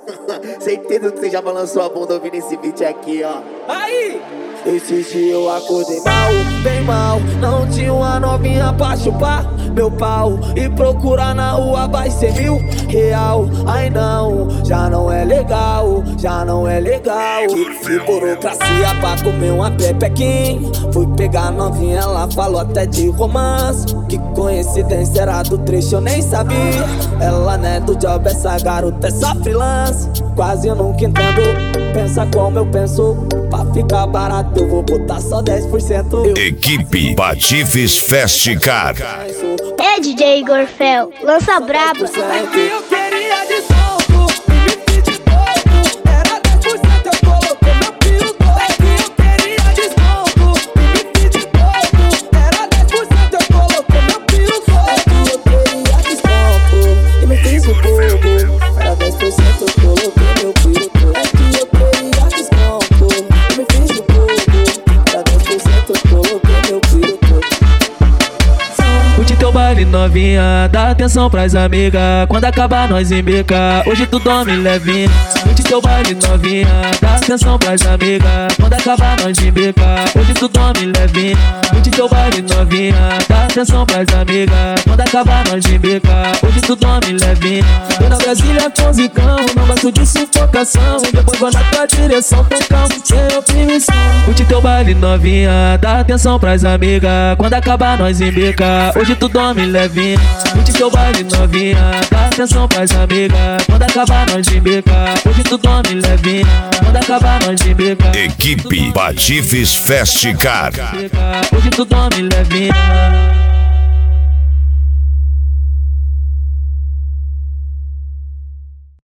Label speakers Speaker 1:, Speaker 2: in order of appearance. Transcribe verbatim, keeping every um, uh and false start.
Speaker 1: Certeza que você já balançou a bunda ouvindo esse beat aqui, ó.
Speaker 2: Aí!
Speaker 1: Esse dia eu acordei mal, bem mal. Não tinha uma novinha pra chupar meu pau. E procurar na rua vai ser mil real. Ai não, já não é legal, já não é legal. E burocracia pra comer uma pepequinha. Fui pegar a novinha, ela falou até de romance. Que coincidência, era do trecho, eu nem sabia. Ela não é do job, essa garota é só freelance. Quase eu nunca entendo, pensa como eu penso. Pra ficar barato eu vou botar só dez por cento.
Speaker 3: Equipe Patifes Festicar.
Speaker 4: É D J Igor Fel, lança braba.
Speaker 2: Eu queria desconto, me pedi pouco. Era dez por cento, eu coloquei meu piro todo. É que eu queria desconto, me pedi pouco. Era dez por cento, eu coloquei meu piro todo.
Speaker 1: É que eu queria desconto e me fiz um pouco. Era dez por cento, eu coloquei meu piro todo. É que eu queria desconto e me fiz um pouco. Era dez por cento, eu coloquei meu piro todo.
Speaker 5: Curte teu baile novinha, dá atenção pras amigas. Quando acabar nós embica, hoje tu dorme levinha. Curte teu baile novinha, dá atenção pras amigas. Quando acabar nós embica, hoje tu dorme levinha. Curte teu baile novinha, dá atenção pras amigas. Quando acabar nós embica, hoje tu dorme levinha. Eu na Brasília com zicão, não gosto de sufocação. Depois vou na tua direção com calma, sem oprimição. Curte teu baile novinha, dá atenção pras amigas. Quando acabar nós embica, hoje tu dorme levinha. Curte teu baile novinha, dá atenção pras amigas. Quando acabar nós embica, hoje tu dorme levinha. Quando acabar nós embica,
Speaker 3: Equipe Patifes Festicar.
Speaker 5: hoje tu dorme levinha.